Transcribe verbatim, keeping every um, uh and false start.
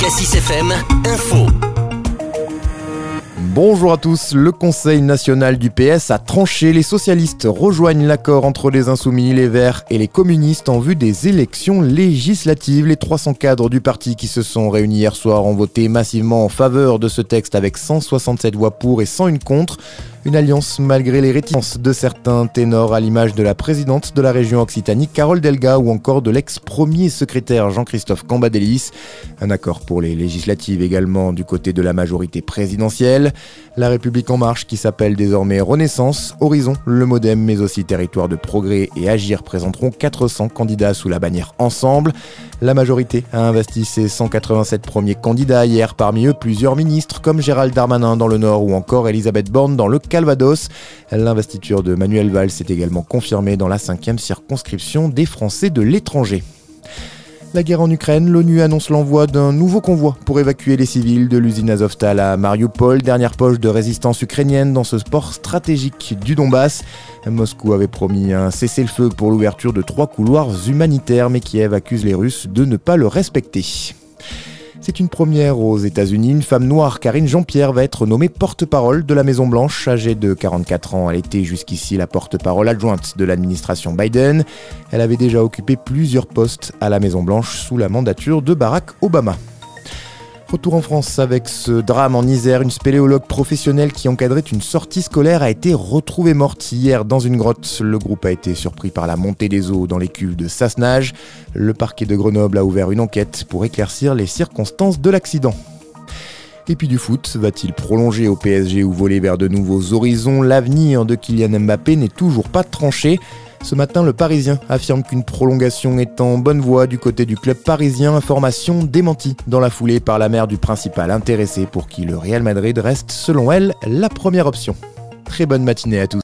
Cassis F M, info. Bonjour à tous, le Conseil national du P S a tranché. Les socialistes rejoignent l'accord entre les Insoumis, les Verts et les communistes en vue des élections législatives. Les trois cents cadres du parti qui se sont réunis hier soir ont voté massivement en faveur de ce texte avec cent soixante-sept voix pour et cent un contre. Une alliance malgré les réticences de certains ténors à l'image de la présidente de la région Occitanie, Carole Delga, ou encore de l'ex-premier secrétaire Jean-Christophe Cambadélis. Un accord pour les législatives également du côté de la majorité présidentielle. La République en marche, qui s'appelle désormais Renaissance, Horizon, le Modem, mais aussi Territoire de Progrès et Agir présenteront quatre cents candidats sous la bannière Ensemble. La majorité a investi ses cent quatre-vingt-sept premiers candidats hier, parmi eux plusieurs ministres comme Gérald Darmanin dans le Nord ou encore Elisabeth Borne dans le Calvados. L'investiture de Manuel Valls est également confirmée dans la cinquième circonscription des Français de l'étranger. La guerre en Ukraine, l'ONU annonce l'envoi d'un nouveau convoi pour évacuer les civils de l'usine Azovstal à Mariupol, dernière poche de résistance ukrainienne dans ce port stratégique du Donbass. Moscou avait promis un cessez-le-feu pour l'ouverture de trois couloirs humanitaires, mais Kiev accuse les Russes de ne pas le respecter. C'est une première aux États-Unis. Une femme noire, Karine Jean-Pierre, va être nommée porte-parole de la Maison-Blanche. Âgée de quarante-quatre ans, elle était jusqu'ici la porte-parole adjointe de l'administration Biden. Elle avait déjà occupé plusieurs postes à la Maison-Blanche sous la mandature de Barack Obama. Retour en France avec ce drame en Isère. Une spéléologue professionnelle qui encadrait une sortie scolaire a été retrouvée morte hier dans une grotte. Le groupe a été surpris par la montée des eaux dans les cuves de Sassenage. Le parquet de Grenoble a ouvert une enquête pour éclaircir les circonstances de l'accident. Et puis du foot, va-t-il prolonger au P S G ou voler vers de nouveaux horizons? L'avenir de Kylian Mbappé n'est toujours pas tranché. Ce matin, le Parisien affirme qu'une prolongation est en bonne voie du côté du club parisien. Information démentie dans la foulée par la mère du principal intéressé pour qui le Real Madrid reste, selon elle, la première option. Très bonne matinée à tous.